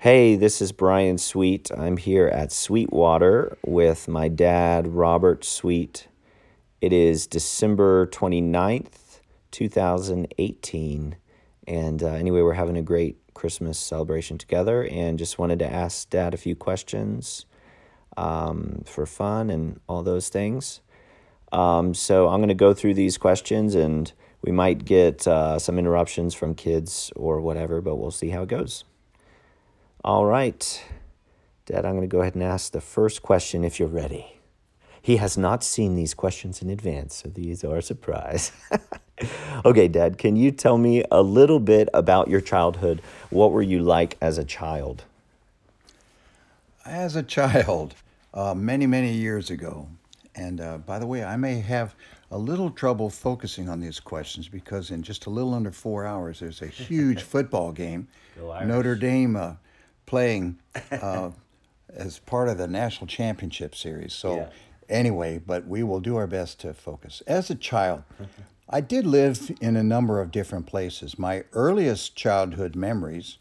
Hey, this is Brian Sweet. I'm here at Sweetwater with my dad, Robert Sweet. It is December 29th, 2018. And anyway, we're having a great Christmas celebration together and just wanted to ask Dad a few questions for fun and all those things. So I'm going to go through these questions and we might get some interruptions from kids or whatever, but we'll see how it goes. All right, Dad, I'm going to go ahead and ask the first question if you're ready. He has not seen these questions in advance, so these are a surprise. Okay, Dad, can you tell me a little bit about your childhood? What were you like as a child? As a child, many, many years ago, and by the way, I may have a little trouble focusing on these questions because in just a little under 4 hours, there's a huge football game. Go Notre Irish. Dame playing uh, as part of the national championship series. So, Yeah. anyway, but we will do our best to focus. As a child, I did live in a number of different places. My earliest childhood memories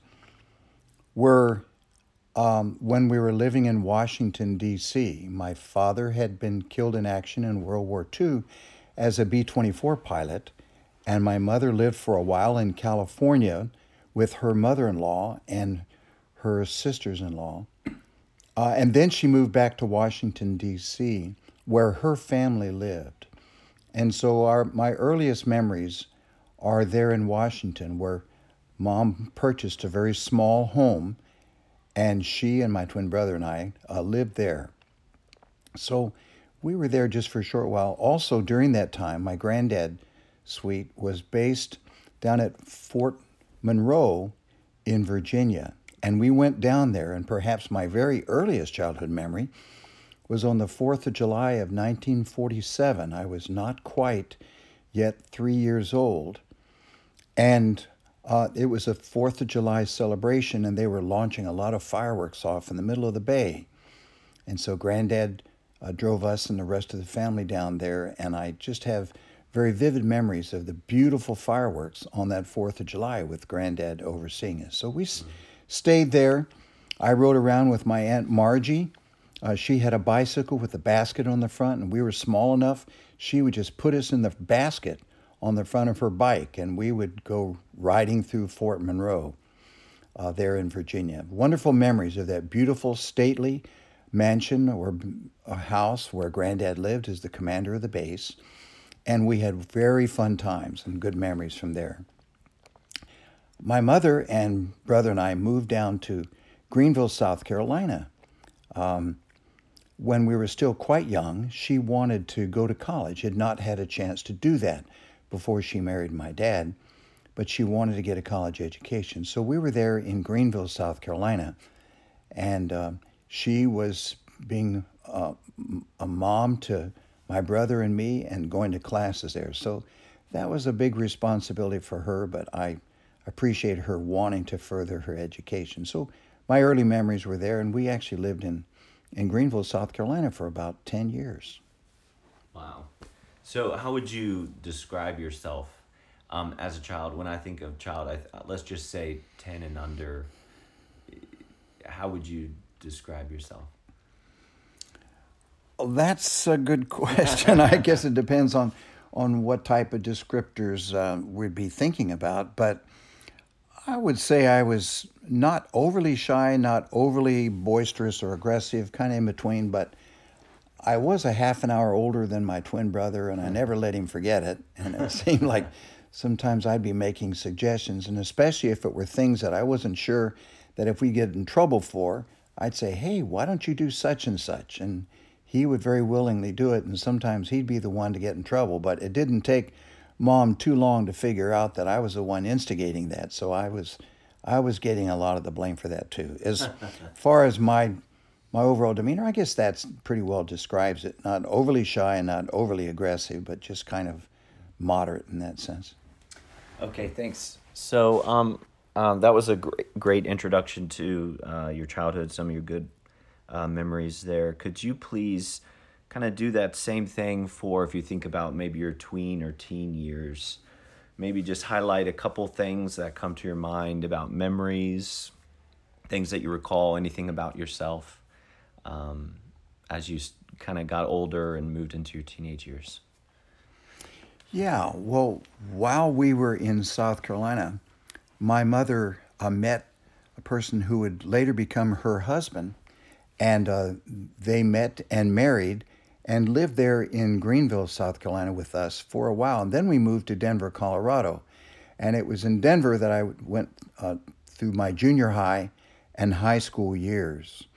were when we were living in Washington, D.C. My father had been killed in action in World War II as a B 24 pilot, and my mother lived for a while in California with her mother in law and her sisters in law. And then she moved back to Washington, D.C., where her family lived. And so my earliest memories are there in Washington, where mom purchased a very small home and she and my twin brother and I lived there. So we were there just for a short while. Also, during that time, my granddad suite was based down at Fort Monroe in Virginia. And we went down there, and perhaps my very earliest childhood memory was on the 4th of July of 1947. I was not quite yet 3 years old. And it was a 4th of July celebration, and they were launching a lot of fireworks off in the middle of the bay. And so Granddad drove us and the rest of the family down there, and I just have very vivid memories of the beautiful fireworks on that 4th of July with Granddad overseeing us. So we stayed there. I rode around with my Aunt Margie. She had a bicycle with a basket on the front, and we were small enough. She would just put us in the basket on the front of her bike, and we would go riding through Fort Monroe there in Virginia. Wonderful memories of that beautiful, stately mansion or a house where Granddad lived as the commander of the base, and we had very fun times and good memories from there. My mother and brother and I moved down to Greenville, South Carolina. When we were still quite young, she wanted to go to college, had not had a chance to do that before she married my dad, but she wanted to get a college education. So we were there in Greenville, South Carolina, and she was being a mom to my brother and me and going to classes there. So that was a big responsibility for her, but I appreciate her wanting to further her education. So my early memories were there, and we actually lived in Greenville, South Carolina for about 10 years. Wow. So, how would you describe yourself as a child? When I think of child, let's just say 10 and under. How would you describe yourself? Well, that's a good question. I guess it depends on what type of descriptors we'd be thinking about. But I would say I was not overly shy, not overly boisterous or aggressive, kind of in between. But I was a half an hour older than my twin brother, and I never let him forget it. And it seemed like sometimes I'd be making suggestions, and especially if it were things that I wasn't sure that if we get in trouble for, I'd say, "Hey, why don't you do such and such?" And he would very willingly do it, and sometimes he'd be the one to get in trouble. But it didn't take mom too long to figure out that I was the one instigating that. So I was getting a lot of the blame for that too. As far as my overall demeanor, I guess that's pretty well describes it. Not overly shy and not overly aggressive, but just kind of moderate in that sense. Okay, thanks. So, that was a great introduction to your childhood, some of your good memories there. Could you please kind of do that same thing for if you think about maybe your tween or teen years? Maybe just highlight a couple things that come to your mind about memories. things that you recall, anything about yourself as you kind of got older and moved into your teenage years? Yeah, well, while we were in South Carolina, my mother met a person who would later become her husband, and they met and married and lived there in Greenville, South Carolina with us for a while. And then we moved to Denver, Colorado. And it was in Denver that I went through my junior high and high school years.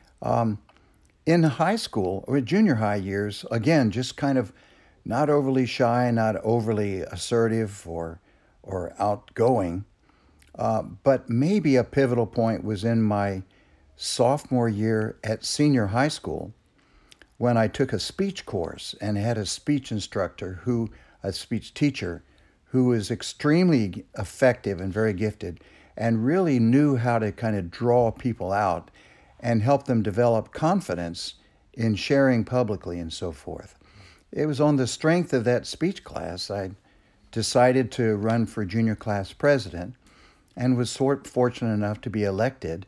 In high school, or junior high years, again, just kind of not overly shy, not overly assertive or outgoing. But maybe a pivotal point was in my sophomore year at senior high school when I took a speech course and had a speech instructor a speech teacher who was extremely effective and very gifted and really knew how to kind of draw people out and help them develop confidence in sharing publicly and so forth. It was on the strength of that speech class I decided to run for junior class president and was fortunate enough to be elected.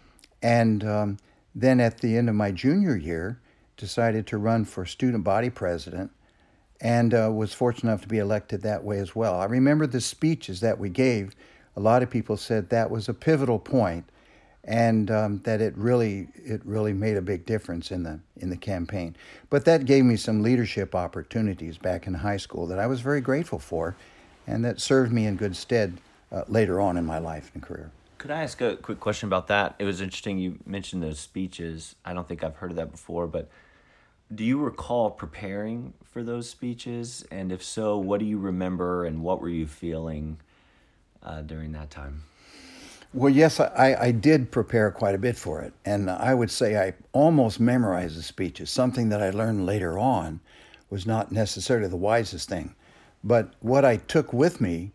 And then at the end of my junior year, decided to run for student body president and was fortunate enough to be elected that way as well. I remember the speeches that we gave. A lot of people said that was a pivotal point and that it really made a big difference in the campaign. But that gave me some leadership opportunities back in high school that I was very grateful for and that served me in good stead later on in my life and career. Could I ask a quick question about that? It was interesting you mentioned those speeches. I don't think I've heard of that before, but do you recall preparing for those speeches? And if so, what do you remember and what were you feeling during that time? Well, yes, I did prepare quite a bit for it. And I would say I almost memorized the speeches. Something that I learned later on was not necessarily the wisest thing. But what I took with me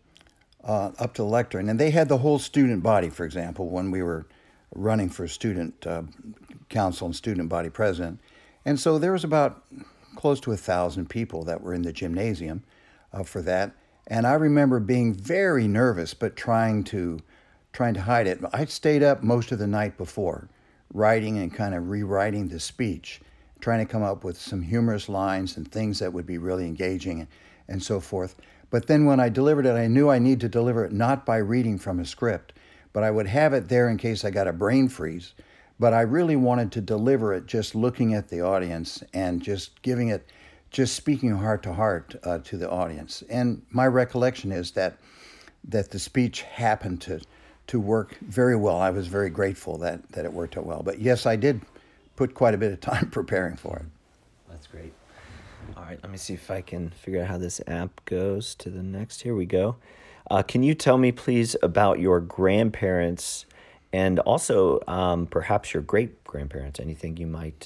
up to the lectern, and they had the whole student body, for example, when we were running for student council and student body president. And so there was about close to 1,000 people that were in the gymnasium for that. And I remember being very nervous, but trying to hide it. I stayed up most of the night before, writing and kind of rewriting the speech, trying to come up with some humorous lines and things that would be really engaging and so forth. But then when I delivered it, I knew I need to deliver it not by reading from a script, but I would have it there in case I got a brain freeze. But I really wanted to deliver it just looking at the audience and just speaking heart to heart to the audience. And my recollection is that the speech happened to work very well. I was very grateful that it worked out well. But yes, I did put quite a bit of time preparing for it. That's great. All right, let me see if I can figure out how this app goes to the next. Here we go. Can you tell me, please, about your grandparents and also perhaps your great-grandparents, anything you might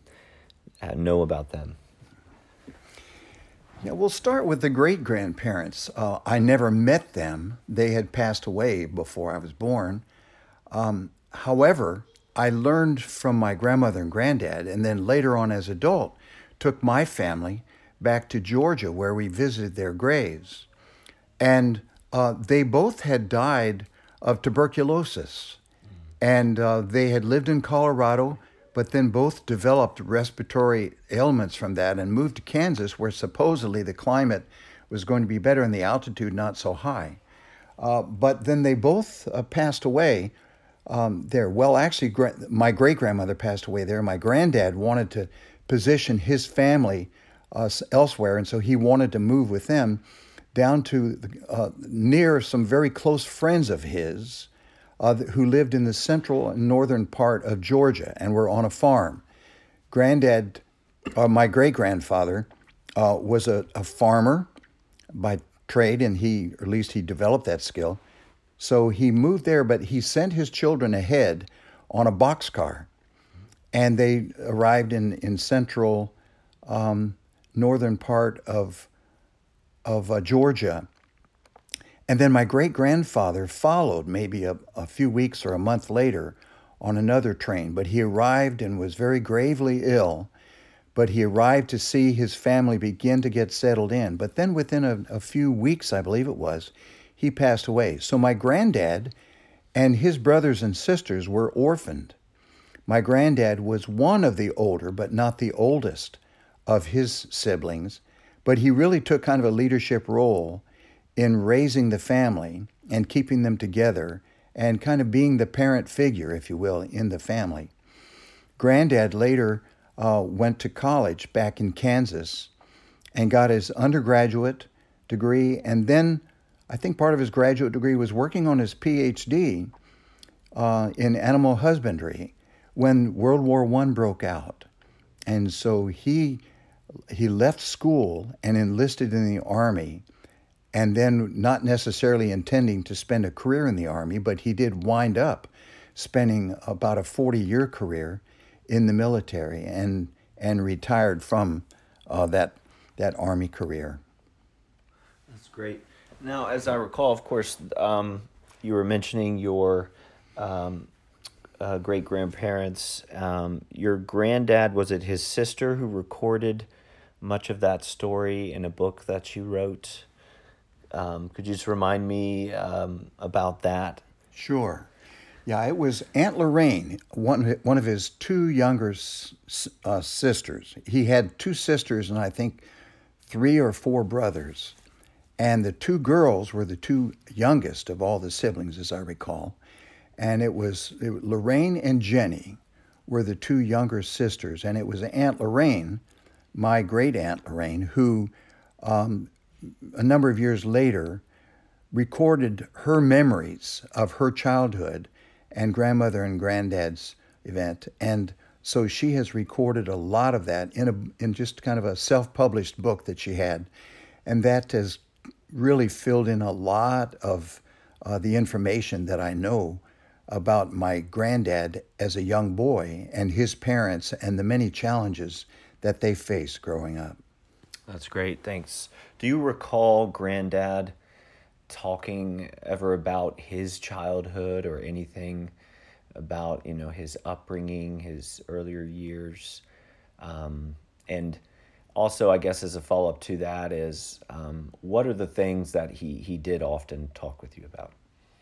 know about them? Yeah, we'll start with the great-grandparents. I never met them. They had passed away before I was born. However, I learned from my grandmother and granddad, and then later on as adult, took my family back to Georgia where we visited their graves. And they both had died of tuberculosis. And they had lived in Colorado, but then both developed respiratory ailments from that and moved to Kansas, where supposedly the climate was going to be better and the altitude not so high. But then they both passed away there. Well, actually, my great-grandmother passed away there. My granddad wanted to position his family elsewhere, and so he wanted to move with them down to near some very close friends of his who lived in the central and northern part of Georgia and were on a farm. My great-grandfather was a farmer by trade, and or at least he developed that skill. So he moved there, but he sent his children ahead on a boxcar. And they arrived in central northern part of Georgia. And then my great-grandfather followed maybe a few weeks or a month later on another train. But he arrived and was very gravely ill. But he arrived to see his family begin to get settled in. But then within a few weeks, I believe it was, he passed away. So my granddad And his brothers and sisters were orphaned. My granddad was one of the older, but not the oldest, of his siblings, but he really took kind of a leadership role in raising the family and keeping them together and kind of being the parent figure, if you will, in the family. Granddad later went to college back in Kansas and got his undergraduate degree, and then I think part of his graduate degree was working on his PhD in animal husbandry when World War I broke out. And so he left school and enlisted in the Army, and then not necessarily intending to spend a career in the Army, but he did wind up spending about a 40-year career in the military and retired from that Army career. That's great. Now, as I recall, of course, you were mentioning your great-grandparents. Your granddad, was it his sister who recorded much of that story in a book that you wrote? Could you just remind me about that? Sure. Yeah, it was Aunt Lorraine, one of his two younger sisters. He had two sisters and I think 3 or 4 brothers. And the 2 girls were the 2 youngest of all the siblings, as I recall. And it was Lorraine and Jenny were the 2 younger sisters. And it was Aunt Lorraine, my great Aunt Lorraine, who a number of years later recorded her memories of her childhood and grandmother and granddad's event. And so she has recorded a lot of that in just kind of a self-published book that she had. And that has really filled in a lot of the information that I know about my granddad as a young boy and his parents and the many challenges that they faced growing up. That's great. Thanks. Do you recall Granddad talking ever about his childhood or anything about, his upbringing, his earlier years? And also, I guess as a follow-up to that is, what are the things that he did often talk with you about?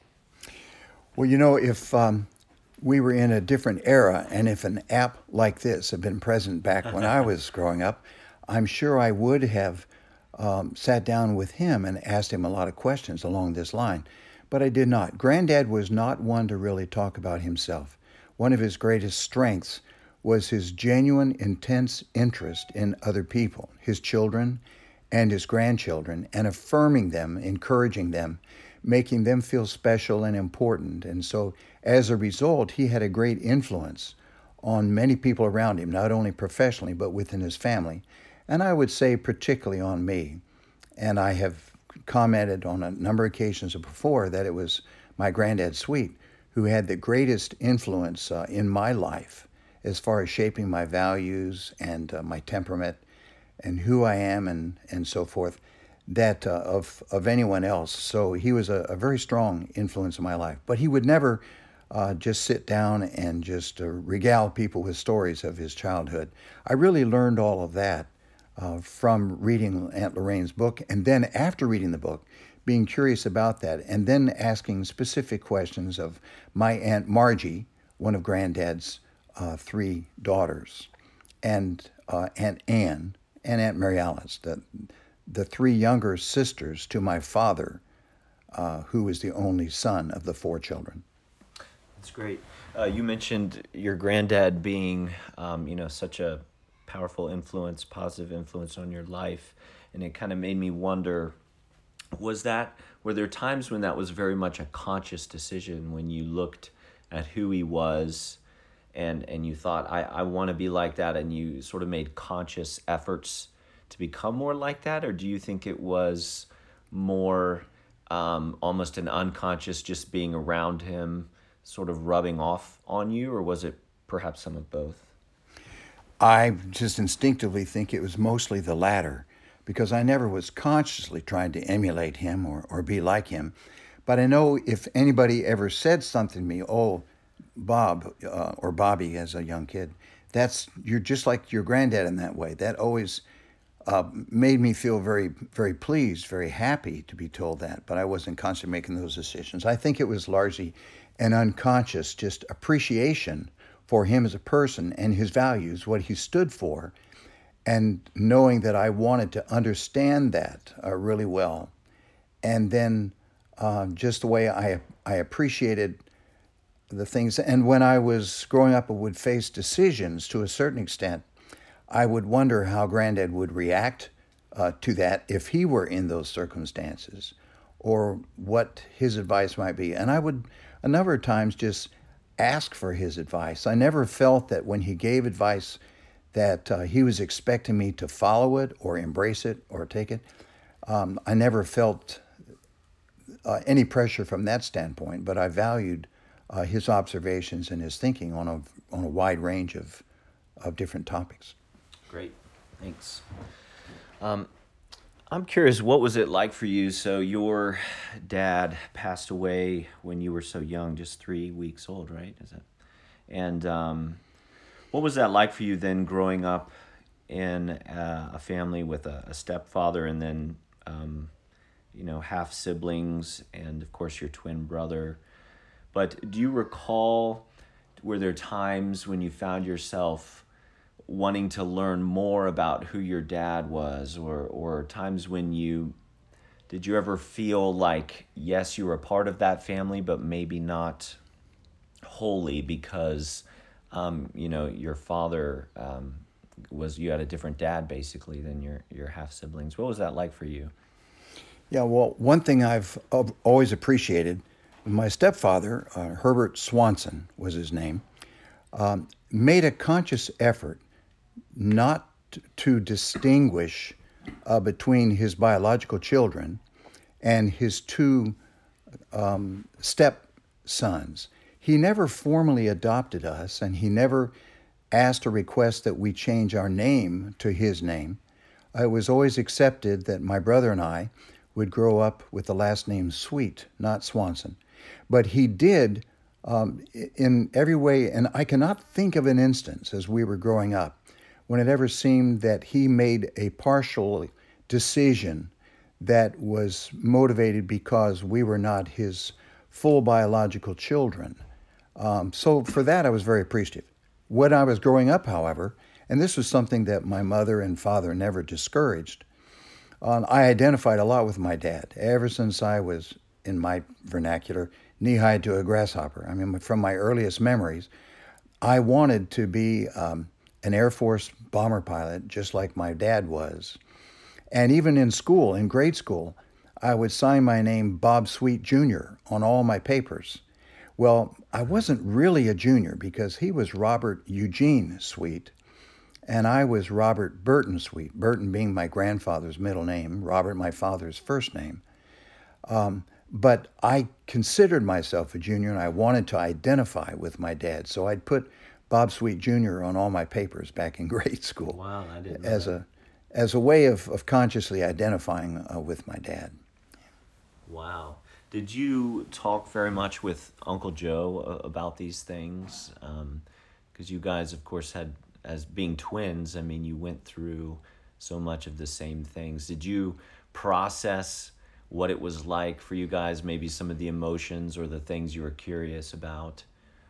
Well, if we were in a different era and if an app like this had been present back when I was growing up, I'm sure I would have sat down with him and asked him a lot of questions along this line. But I did not. Granddad was not one to really talk about himself. One of his greatest strengths was his genuine, intense interest in other people, his children and his grandchildren, and affirming them, encouraging them, making them feel special and important. And so as a result, he had a great influence on many people around him, not only professionally, but within his family. And I would say particularly on me. And I have commented on a number of occasions before that it was my granddad, Sweet, who had the greatest influence in my life as far as shaping my values and my temperament and who I am and so forth, that of anyone else. So he was a very strong influence in my life. But he would never just sit down and just regale people with stories of his childhood. I really learned all of that from reading Aunt Lorraine's book, and then after reading the book, being curious about that, and then asking specific questions of my Aunt Margie, one of Granddad's 3 daughters, and Aunt Anne and Aunt Mary Alice, the 3 younger sisters to my father, who was the only son of the 4 children. That's great. You mentioned your granddad being, such a powerful influence, positive influence on your life, and it kind of made me wonder, were there times when that was very much a conscious decision, when you looked at who he was and you thought, I want to be like that, and you sort of made conscious efforts to become more like that? Or do you think it was more almost an unconscious, just being around him, sort of rubbing off on you, or was it perhaps some of both? I just instinctively think it was mostly the latter, because I never was consciously trying to emulate him or be like him. But I know if anybody ever said something to me, oh, Bob, or Bobby as a young kid, you're just like your granddad in that way. That always made me feel very, very pleased, very happy to be told that. But I wasn't constantly making those decisions. I think it was largely an unconscious just appreciation for him as a person and his values, what he stood for, and knowing that I wanted to understand that really well. And then just the way I appreciated the things. And when I was growing up, I would face decisions to a certain extent. I would wonder how Granddad would react to that if he were in those circumstances, or what his advice might be. And I would a number of times just ask for his advice. I never felt that when he gave advice that he was expecting me to follow it or embrace it or take it. I never felt any pressure from that standpoint, but I valued his observations and his thinking on a wide range of different topics. Great, thanks. I'm curious, what was it like for you? So your dad passed away when you were so young, just 3 weeks old, right? Is it? And what was that like for you then, growing up in a family with a stepfather, and then half siblings, and of course your twin brother? But do you recall, were there times when you found yourself wanting to learn more about who your dad was, or times when did you ever feel like, yes, you were a part of that family, but maybe not wholly, because your father you had a different dad basically than your half siblings? What was that like for you? Yeah, well, one thing I've always appreciated, my stepfather, Herbert Swanson was his name, made a conscious effort not to distinguish between his biological children and his two stepsons. He never formally adopted us, and he never asked or requested that we change our name to his name. It was always accepted that my brother and I would grow up with the last name Sweet, not Swanson. But he did in every way, and I cannot think of an instance as we were growing up when it ever seemed that he made a partial decision that was motivated because we were not his full biological children. So for that, I was very appreciative. When I was growing up, however, and this was something that my mother and father never discouraged, I identified a lot with my dad ever since I was, in my vernacular, knee-high to a grasshopper. I mean, from my earliest memories, I wanted to be an Air Force bomber pilot, just like my dad was. And even in school, in grade school, I would sign my name Bob Sweet Jr. on all my papers. Well, I wasn't really a junior because he was Robert Eugene Sweet, and I was Robert Burton Sweet, Burton being my grandfather's middle name, Robert my father's first name. But I considered myself a junior, and I wanted to identify with my dad, so I'd put Bob Sweet Jr. on all my papers back in grade school. Wow, I didn't know as a way of consciously identifying with my dad. Wow. Did you talk very much with Uncle Joe about these things? Because you guys, of course, had, as being twins, I mean, you went through so much of the same things. Did you process what it was like for you guys, maybe some of the emotions or the things you were curious about?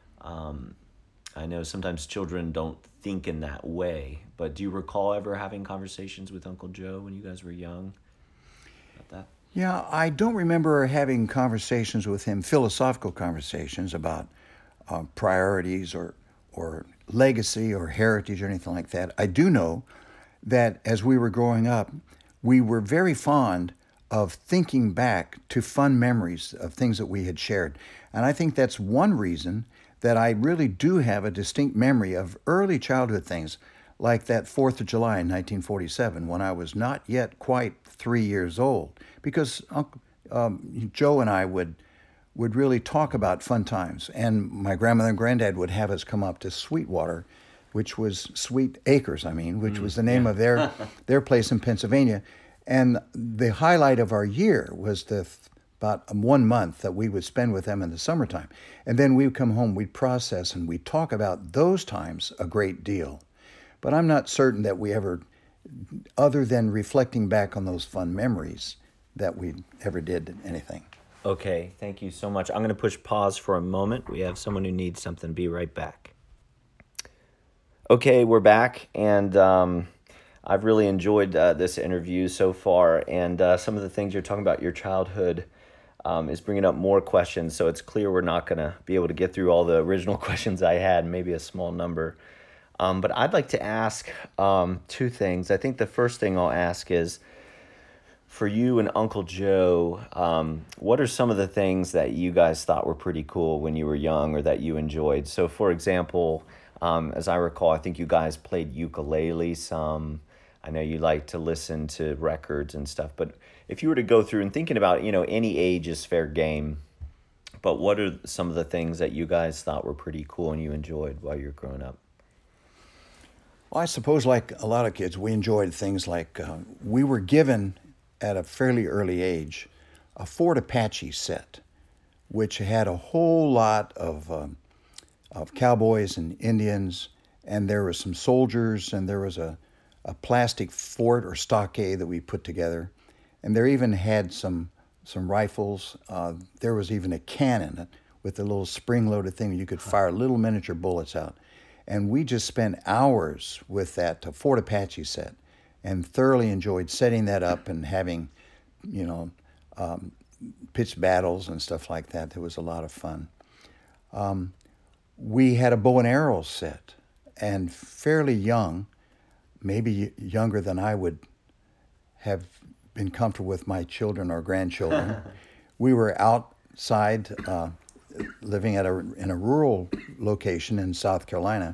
I know sometimes children don't think in that way, but do you recall ever having conversations with Uncle Joe when you guys were young about that? Yeah, I don't remember having conversations with him, philosophical conversations about priorities or legacy or heritage or anything like that. I do know that as we were growing up, we were very fond of thinking back to fun memories of things that we had shared. And I think that's one reason that I really do have a distinct memory of early childhood things, like that 4th of July in 1947, when I was not yet quite 3 years old, because Joe and I would really talk about fun times. And my grandmother and granddad would have us come up to Sweetwater, which was Sweet Acres, which was the name of their place in Pennsylvania. And the highlight of our year was about 1 month that we would spend with them in the summertime. And then we would come home, we'd process, and we'd talk about those times a great deal. But I'm not certain that we ever, other than reflecting back on those fun memories, that we ever did anything. Okay, thank you so much. I'm going to push pause for a moment. We have someone who needs something. Be right back. Okay, we're back, and I've really enjoyed this interview so far. And some of the things you're talking about, your childhood, is bringing up more questions. So it's clear we're not going to be able to get through all the original questions I had, maybe a small number. But I'd like to ask two things. I think the first thing I'll ask is, for you and Uncle Joe, what are some of the things that you guys thought were pretty cool when you were young or that you enjoyed? So, for example, as I recall, I think you guys played ukulele some. I know you like to listen to records and stuff. But if you were to go through and thinking about, any age is fair game, but what are some of the things that you guys thought were pretty cool and you enjoyed while you were growing up? Well, I suppose, like a lot of kids, we enjoyed things like we were given at a fairly early age a Fort Apache set, which had a whole lot of cowboys and Indians, and there was some soldiers, and there was a plastic fort or stockade that we put together, and there even had some rifles. There was even a cannon with a little spring-loaded thing you could fire little miniature bullets out. And we just spent hours with that Fort Apache set and thoroughly enjoyed setting that up and having, you know, pitched battles and stuff like that. It was a lot of fun. We had a bow and arrow set, and fairly young, maybe younger than I would have been comfortable with my children or grandchildren. We were outside living in a rural location in South Carolina.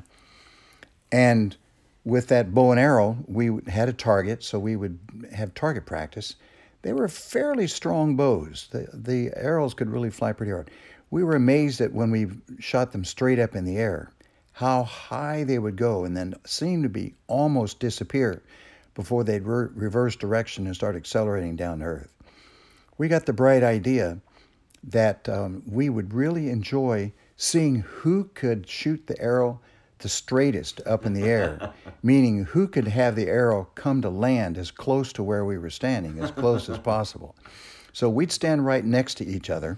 And with that bow and arrow, we had a target, so we would have target practice. They were fairly strong bows. The arrows could really fly pretty hard. We were amazed at when we shot them straight up in the air, how high they would go and then seem to be almost disappear before they'd reverse direction and start accelerating down to earth. We got the bright idea that we would really enjoy seeing who could shoot the arrow the straightest up in the air, meaning who could have the arrow come to land as close to where we were standing, as close as possible. So we'd stand right next to each other,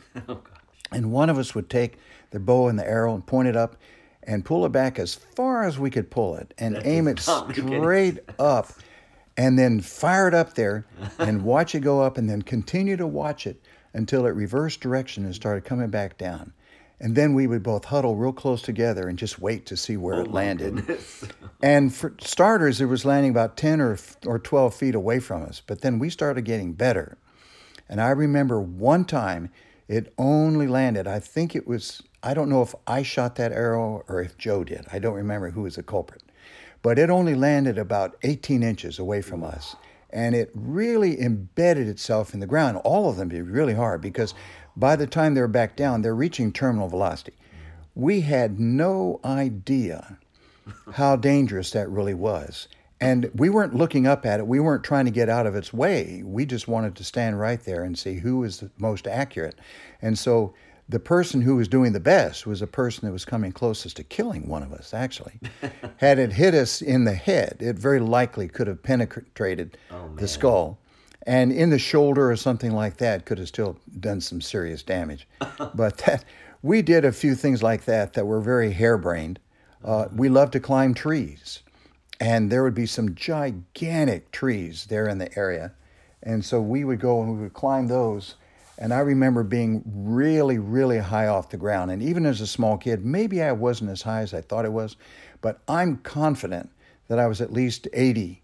and one of us would take the bow and the arrow and point it up and pull it back as far as we could pull it and aim it straight up and then fire it up there and watch it go up and then continue to watch it until it reversed direction and started coming back down. And then we would both huddle real close together and just wait to see where it landed. And for starters, it was landing about 10 or 12 feet away from us. But then we started getting better. And I remember one time it only landed, I think it was, I don't know if I shot that arrow or if Joe did. I don't remember who was the culprit. But it only landed about 18 inches away from us. And it really embedded itself in the ground. All of them did really hard because by the time they're back down, they're reaching terminal velocity. We had no idea how dangerous that really was. And we weren't looking up at it. We weren't trying to get out of its way. We just wanted to stand right there and see who was the most accurate. And so the person who was doing the best was the person that was coming closest to killing one of us, actually. Had it hit us in the head, it very likely could have penetrated the skull. And in the shoulder or something like that could have still done some serious damage. But we did a few things like that were very harebrained. We loved to climb trees. And there would be some gigantic trees there in the area. And so we would go and we would climb those. And I remember being really, really high off the ground. And even as a small kid, maybe I wasn't as high as I thought it was, but I'm confident that I was at least 80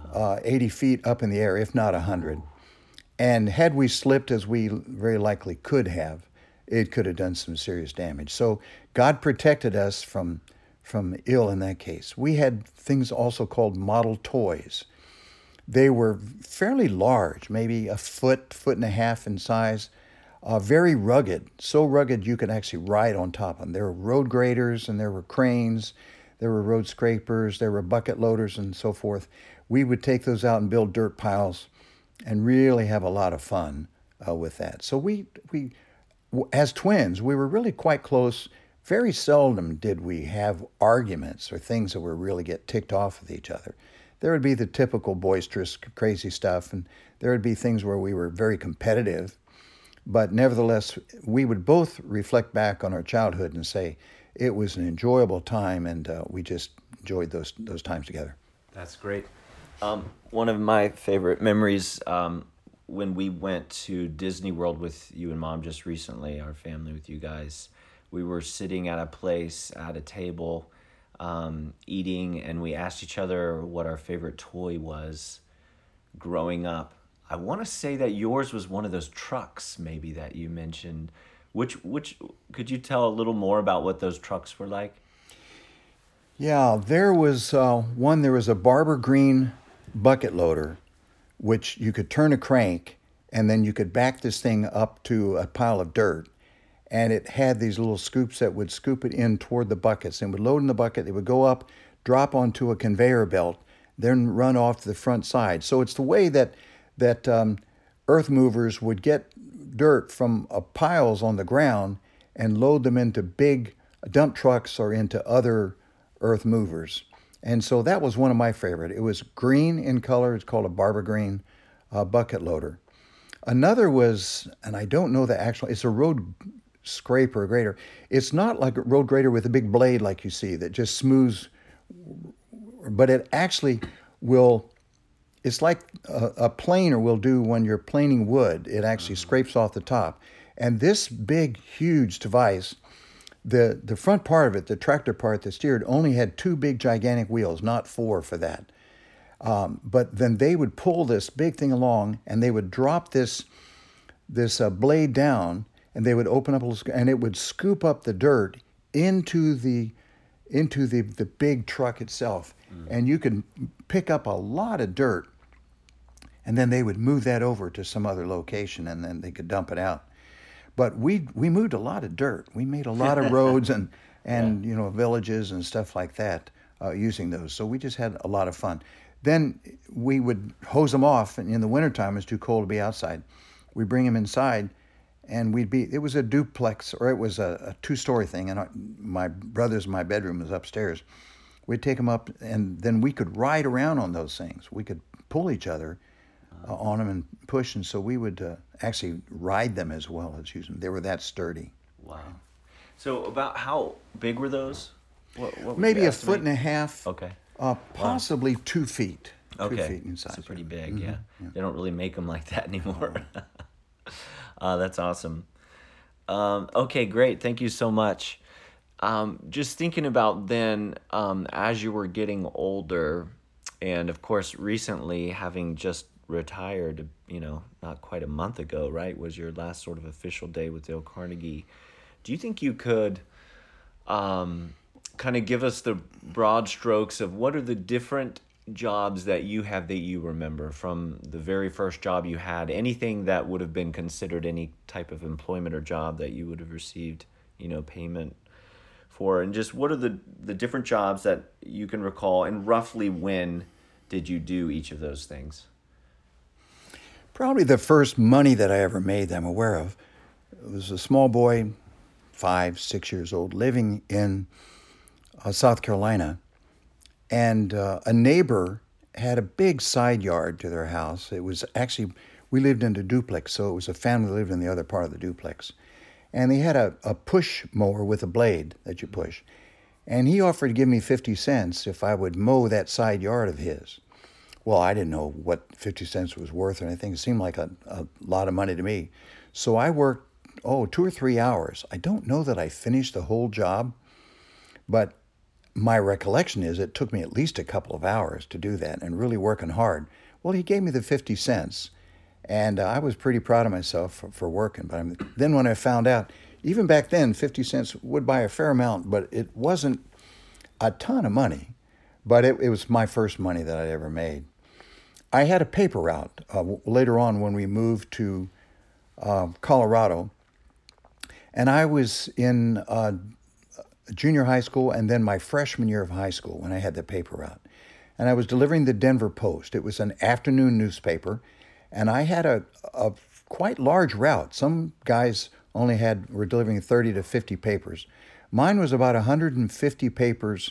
feet up in the air, if not 100. And had we slipped, as we very likely could have, it could have done some serious damage. So God protected us from ill in that case. We had things also called model toys. They were fairly large, maybe a foot and a half in size, very rugged, so rugged you could actually ride on top of them. There were road graders and there were cranes, there were road scrapers, there were bucket loaders and so forth. We would take those out and build dirt piles and really have a lot of fun with that. So we, as twins, we were really quite close. Very seldom did we have arguments or things that were really get ticked off with each other. There would be the typical boisterous, crazy stuff, and there would be things where we were very competitive. But nevertheless, we would both reflect back on our childhood and say it was an enjoyable time, and we just enjoyed those times together. That's great. One of my favorite memories, when we went to Disney World with you and Mom just recently, our family with you guys, we were sitting at a place at a table, eating, and we asked each other what our favorite toy was growing up. I want to say that yours was one of those trucks, maybe, that you mentioned. Which could you tell a little more about what those trucks were like? Yeah, there was one. There was a Barber Green bucket loader, which you could turn a crank, and then you could back this thing up to a pile of dirt, and it had these little scoops that would scoop it in toward the buckets and would load in the bucket. It would go up, drop onto a conveyor belt, then run off to the front side. So it's the way that earth movers would get dirt from piles on the ground and load them into big dump trucks or into other earth movers. And so that was one of my favorite. It was green in color. It's called a Barber Green bucket loader. Another was, and I don't know the actual, it's a road scraper, grader. It's not like a road grader with a big blade like you see that just smooths, but it actually will, it's like a planer will do when you're planing wood. It actually scrapes off the top. And this big, huge device, the front part of it, the tractor part that steered, only had two big, gigantic wheels, not four for that. But then they would pull this big thing along, and they would drop this blade down, and they would open up a little, and it would scoop up the dirt into the big truck itself. And you could pick up a lot of dirt, and then they would move that over to some other location, and then they could dump it out. But we moved a lot of dirt. We made a lot of roads and villages and stuff like that using those. So we just had a lot of fun. Then we would hose them off, and in the wintertime, it's too cold to be outside. We'd bring them inside, and it was a duplex, or it was a two-story thing, and my my bedroom was upstairs. We'd take them up, and then we could ride around on those things. We could pull each other on them and push, and so we would actually ride them as well as use them. They were that sturdy. Wow. So about how big were those? What would Maybe you a foot and a half. Okay. Possibly 2 feet. Okay. 2 feet in size. So pretty big, yeah. They don't really make them like that anymore. That's awesome. Okay, great. Thank you so much. Just thinking about then, as you were getting older, and of course recently having just retired, not quite a month ago, right, was your last sort of official day with Dale Carnegie. Do you think you could kind of give us the broad strokes of what are the different jobs that you have that you remember from the very first job you had, anything that would have been considered any type of employment or job that you would have received, payment for, and just what are the different jobs that you can recall, and roughly when did you do each of those things? Probably the first money that I ever made that I'm aware of. It was a small boy, 5, 6 years old, living in South Carolina. And a neighbor had a big side yard to their house. It was actually, we lived in a duplex, so it was a family that lived in the other part of the duplex. And they had a push mower with a blade that you push. And he offered to give me 50 cents if I would mow that side yard of his. Well, I didn't know what 50 cents was worth or anything. It seemed like a lot of money to me. So I worked, 2 or 3 hours. I don't know that I finished the whole job, but my recollection is it took me at least a couple of hours to do that and really working hard. Well, he gave me the 50 cents, and I was pretty proud of myself for working. But then when I found out, even back then, 50 cents would buy a fair amount, but it wasn't a ton of money. But it was my first money that I'd ever made. I had a paper route later on when we moved to Colorado, and I was in junior high school and then my freshman year of high school when I had the paper route. And I was delivering the Denver Post. It was an afternoon newspaper, and I had a quite large route. Some guys were delivering 30 to 50 papers. Mine was about 150 papers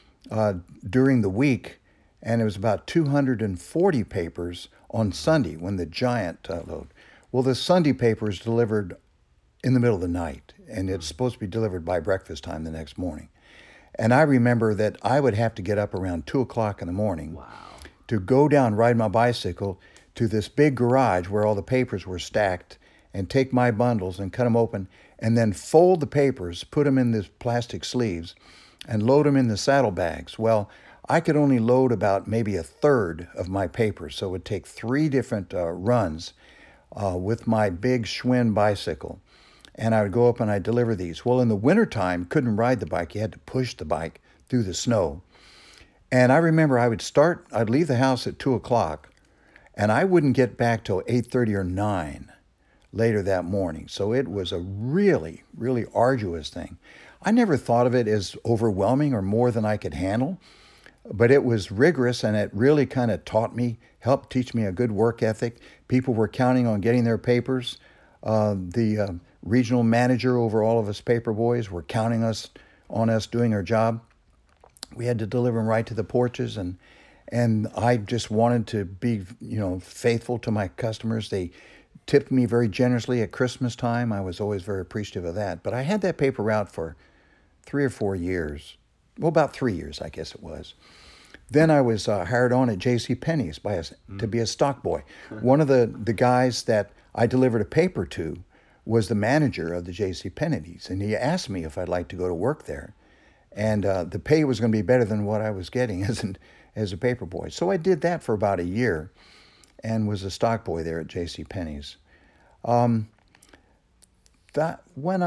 during the week, and it was about 240 papers on Sunday when the giant load. Well, the Sunday paper is delivered in the middle of the night, and it's supposed to be delivered by breakfast time the next morning. And I remember that I would have to get up around 2 o'clock in the morning to go down, ride my bicycle to this big garage where all the papers were stacked, and take my bundles and cut them open, and then fold the papers, put them in these plastic sleeves, and load them in the saddlebags. Well, I could only load about maybe a third of my papers, so it would take 3 different runs with my big Schwinn bicycle. And I would go up and I'd deliver these. Well, in the wintertime, couldn't ride the bike. You had to push the bike through the snow. And I remember I'd leave the house at 2 o'clock, and I wouldn't get back till 8:30 or 9 later that morning. So it was a really, really arduous thing. I never thought of it as overwhelming or more than I could handle, but it was rigorous, and it really kind of helped teach me a good work ethic. People were counting on getting their papers. The regional manager over all of us paper boys were counting on us doing our job. We had to deliver them right to the porches, and I just wanted to be, faithful to my customers. They tipped me very generously at Christmas time. I was always very appreciative of that. But I had that paper route for 3 or 4 years. Well, about 3 years, I guess it was. Then I was hired on at J.C. Penney's to be a stock boy. One of the guys that I delivered a paper to was the manager of the J.C. Penney's, and he asked me if I'd like to go to work there. And the pay was going to be better than what I was getting as a paper boy. So I did that for about a year and was a stock boy there at J.C. Penney's. That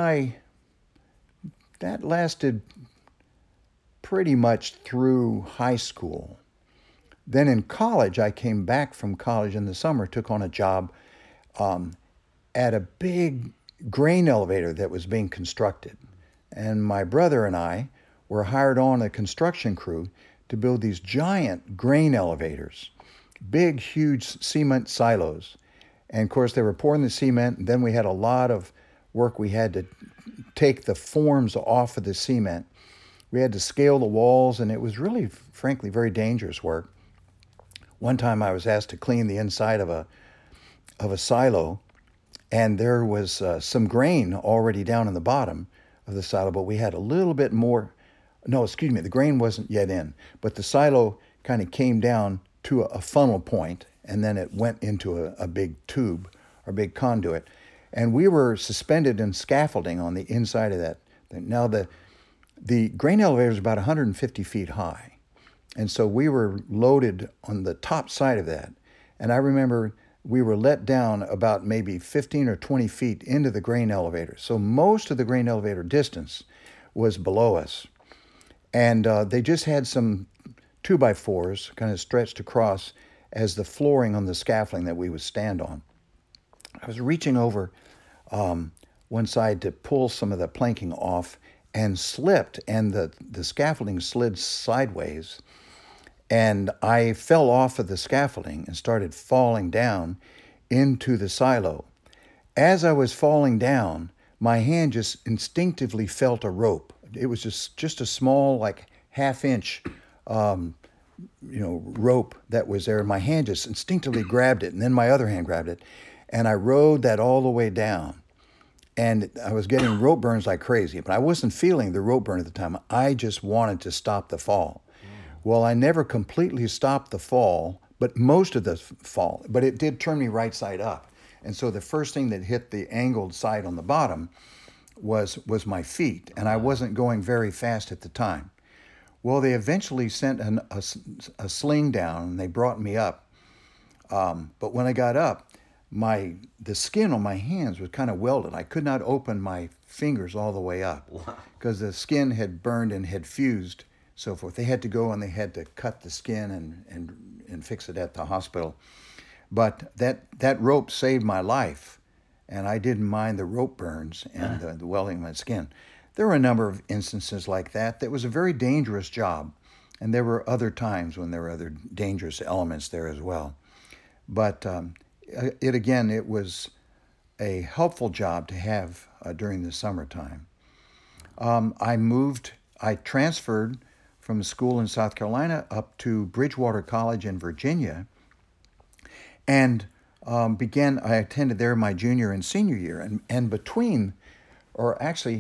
lasted pretty much through high school. Then in college, I came back from college in the summer, took on a job at a big grain elevator that was being constructed. And my brother and I were hired on a construction crew to build these giant grain elevators, big, huge cement silos. And of course, they were pouring the cement, and then we had a lot of work. We had to take the forms off of the cement. We had to scale the walls, and it was really, frankly, very dangerous work. One time I was asked to clean the inside of a silo, and there was some grain already down in the bottom of the silo, but we had a little bit more. No, excuse me, the grain wasn't yet in, but the silo kind of came down to a funnel point, and then it went into a big tube or big conduit. And we were suspended in scaffolding on the inside of that. Now, the grain elevator is about 150 feet high, and so we were loaded on the top side of that. And I remember we were let down about maybe 15 or 20 feet into the grain elevator. So most of the grain elevator distance was below us. And they just had some 2x4s kind of stretched across as the flooring on the scaffolding that we would stand on. I was reaching over one side to pull some of the planking off and slipped, and the scaffolding slid sideways. And I fell off of the scaffolding and started falling down into the silo. As I was falling down, my hand just instinctively felt a rope. It was just a small, like half-inch, rope that was there. My hand just instinctively grabbed it, and then my other hand grabbed it, and I rode that all the way down. And I was getting rope burns like crazy, but I wasn't feeling the rope burn at the time. I just wanted to stop the fall. Well, I never completely stopped the fall, but most of the fall, but it did turn me right side up. And so the first thing that hit the angled side on the bottom was my feet, and I wasn't going very fast at the time. Well, they eventually sent a sling down, and they brought me up. But when I got up, the skin on my hands was kind of welded. I could not open my fingers all the way up because the skin had burned and had fused, so forth. They had to go and they had to cut the skin and fix it at the hospital. But that rope saved my life, and I didn't mind the rope burns and the welding of my skin. There were a number of instances like that. That was a very dangerous job, and there were other times when there were other dangerous elements there as well. But it was a helpful job to have during the summertime. I transferred from a school in South Carolina up to Bridgewater College in Virginia. And I attended there my junior and senior year. And between, or actually,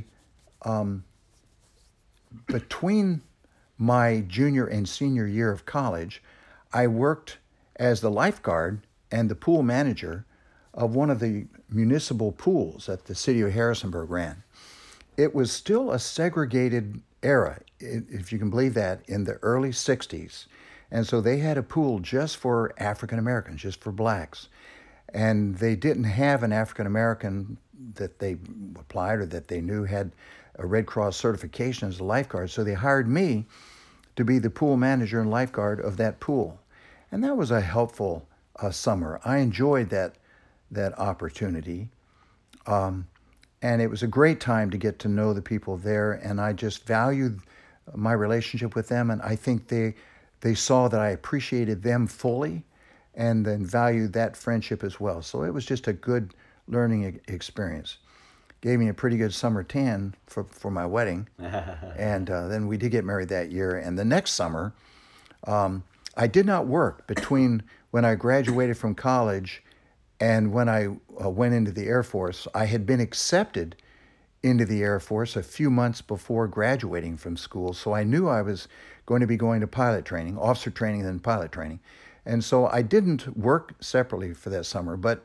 between my junior and senior year of college, I worked as the lifeguard and the pool manager of one of the municipal pools that the city of Harrisonburg ran. It was still a segregated era, if you can believe that, in the early 60s. And so they had a pool just for African Americans, just for blacks. And they didn't have an African American that they applied or that they knew had a Red Cross certification as a lifeguard. So they hired me to be the pool manager and lifeguard of that pool. And that was a helpful summer. I enjoyed that opportunity. And it was a great time to get to know the people there. And I just valued my relationship with them. And I think they saw that I appreciated them fully and then valued that friendship as well. So it was just a good learning experience. Gave me a pretty good summer tan for my wedding. And then we did get married that year. And the next summer, I did not work between when I graduated from college and when I went into the Air Force. I had been accepted into the Air Force a few months before graduating from school, so I knew I was going to be going to pilot training, officer training, then pilot training. And so I didn't work separately for that summer, but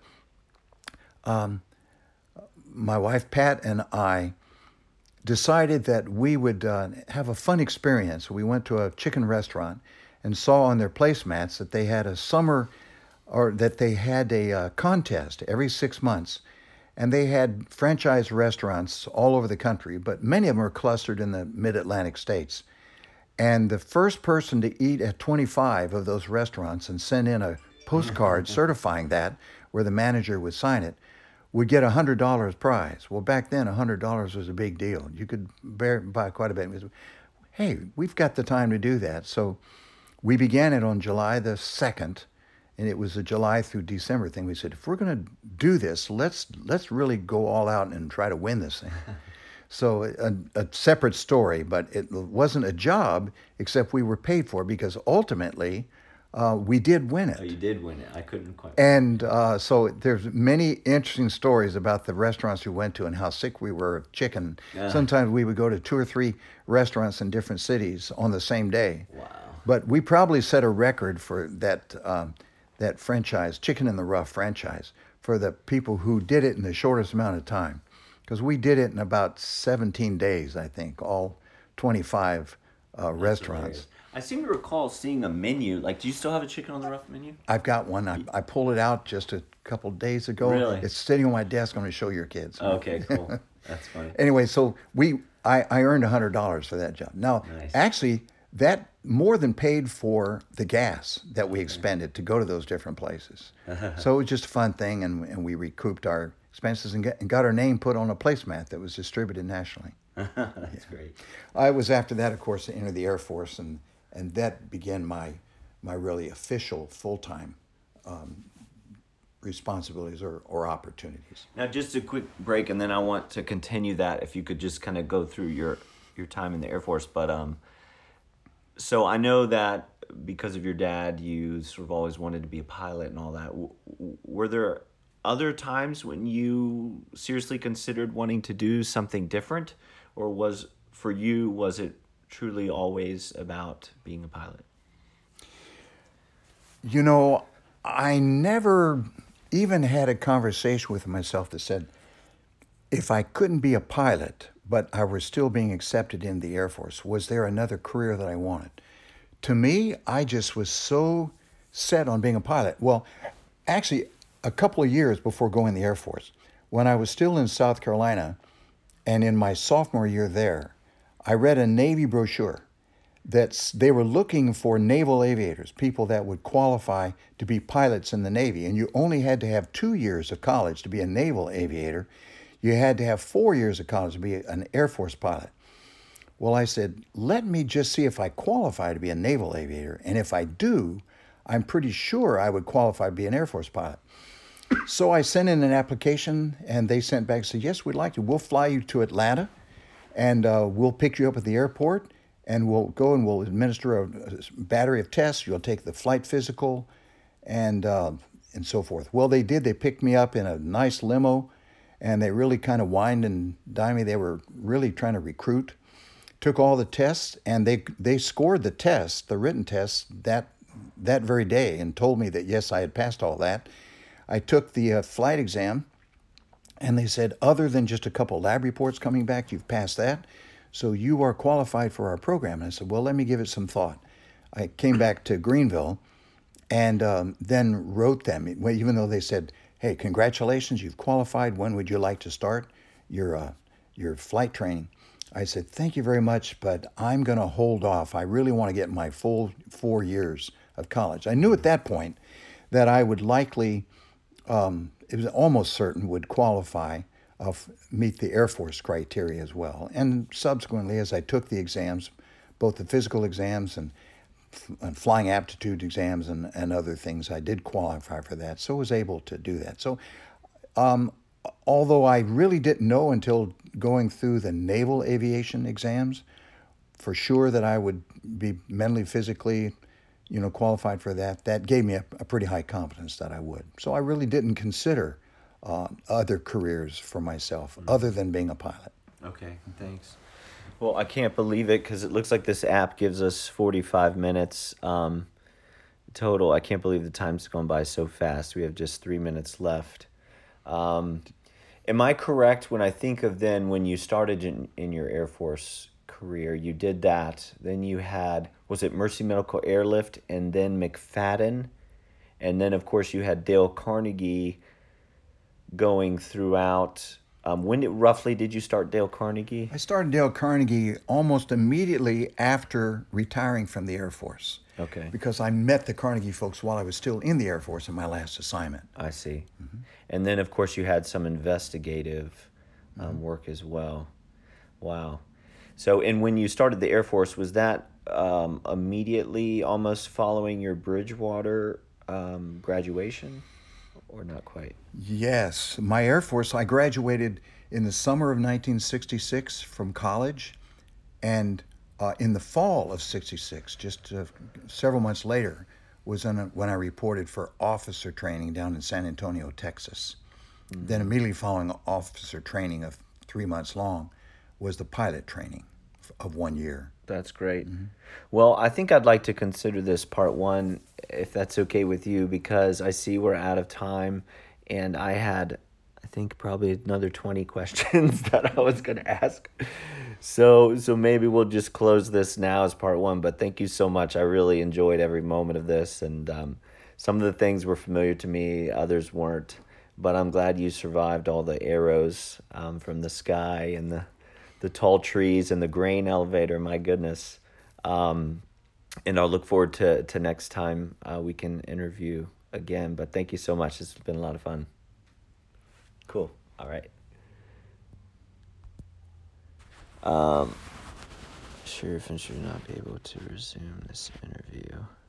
my wife Pat and I decided that we would have a fun experience. We went to a chicken restaurant and saw on their placemats that they had a summer, or that they had a contest every 6 months. And they had franchise restaurants all over the country, but many of them are clustered in the mid-Atlantic states. And the first person to eat at 25 of those restaurants and send in a postcard certifying that, where the manager would sign it, would get a $100 prize. Well, back then, $100 was a big deal. You could buy quite a bit. Hey, we've got the time to do that. So we began it on July the 2nd, and it was a July through December thing. We said, if we're going to do this, let's really go all out and try to win this thing. So a separate story, but it wasn't a job, except we were paid for it, because ultimately we did win it. Oh, you did win it. I couldn't quite. And so there's many interesting stories about the restaurants we went to and how sick we were of chicken. Sometimes we would go to 2 or 3 restaurants in different cities on the same day. Wow. But we probably set a record for that franchise, Chicken in the Rough franchise, for the people who did it in the shortest amount of time. Because we did it in about 17 days, I think, all 25 restaurants. Hilarious. I seem to recall seeing a menu. Like, do you still have a Chicken on the Rough menu? I've got one. I pulled it out just a couple of days ago. Really? It's sitting on my desk. I'm going to show your kids. Okay, cool. That's funny. Anyway, so I earned $100 for that job. Now, Nice. actually, that more than paid for the gas that we expended to go to those different places. So it was just a fun thing, and we recouped our expenses and got our name put on a placemat that was distributed nationally. That's great. I was after that, of course, to enter the Air Force, and that began my really official full-time responsibilities or opportunities. Now, just a quick break, and then I want to continue that. If you could just kind of go through your time in the Air Force, but so I know that because of your dad, you sort of always wanted to be a pilot and all that. Were there other times when you seriously considered wanting to do something different, or was it truly always about being a pilot? You know, I never even had a conversation with myself that said, if I couldn't be a pilot, but I was still being accepted in the Air Force, was there another career that I wanted? To me, I just was so set on being a pilot. Well, actually, a couple of years before going in the Air Force, when I was still in South Carolina, and in my sophomore year there, I read a Navy brochure that they were looking for naval aviators, people that would qualify to be pilots in the Navy. And you only had to have 2 years of college to be a naval aviator. You had to have 4 years of college to be an Air Force pilot. Well, I said, let me just see if I qualify to be a naval aviator. And if I do, I'm pretty sure I would qualify to be an Air Force pilot. So I sent in an application, and they sent back and said, yes, we'd like to. We'll fly you to Atlanta, and we'll pick you up at the airport, and we'll go and we'll administer a battery of tests. You'll take the flight physical, and and so forth. Well, they did. They picked me up in a nice limo, and they really kind of wined and dined me. They were really trying to recruit. Took all the tests, and they scored the test, the written test, that very day, and told me that yes, I had passed all that. I took the flight exam, and they said, other than just a couple lab reports coming back, you've passed that, so you are qualified for our program. And I said, well, let me give it some thought. I came back to Greenville, and then wrote them, even though they said, hey, congratulations, you've qualified. When would you like to start your flight training? I said, thank you very much, but I'm going to hold off. I really want to get my full 4 years of college. I knew at that point that I would likely, it was almost certain, would qualify, meet the Air Force criteria as well. And subsequently, as I took the exams, both the physical exams and flying aptitude exams and other things, I did qualify for that, so was able to do that. So although I really didn't know until going through the naval aviation exams for sure that I would be mentally, physically, qualified for that, that gave me a pretty high confidence that I would. So I really didn't consider other careers for myself other than being a pilot. Okay, thanks. Well, I can't believe it because it looks like this app gives us 45 minutes total. I can't believe the time's gone by so fast. We have just 3 minutes left. Am I correct when I think of then when you started in your Air Force career, you did that, then you had, was it Mercy Medical Airlift and then McFadden? And then, of course, you had Dale Carnegie going throughout. When roughly did you start Dale Carnegie? I started Dale Carnegie almost immediately after retiring from the Air Force. Okay. Because I met the Carnegie folks while I was still in the Air Force in my last assignment. I see. Mm-hmm. And then, of course, you had some investigative work as well. Wow. So, and when you started the Air Force, was that immediately almost following your Bridgewater graduation or not quite? Yes. My Air Force, I graduated in the summer of 1966 from college, and in the fall of 66, just several months later, was when I reported for officer training down in San Antonio, Texas. Mm-hmm. Then immediately following officer training of 3 months long was the pilot training of 1 year. That's great. Mm-hmm. Well, I think I'd like to consider this part one, if that's okay with you, because I see we're out of time, and I had, I think, probably another 20 questions that I was going to ask. So maybe we'll just close this now as part one, but thank you so much. I really enjoyed every moment of this, and some of the things were familiar to me, others weren't, but I'm glad you survived all the arrows from the sky and the tall trees and the grain elevator, my goodness. And I'll look forward to next time we can interview again, but thank you so much. It's been a lot of fun. Cool. All right. Sheriff should not be able to resume this interview.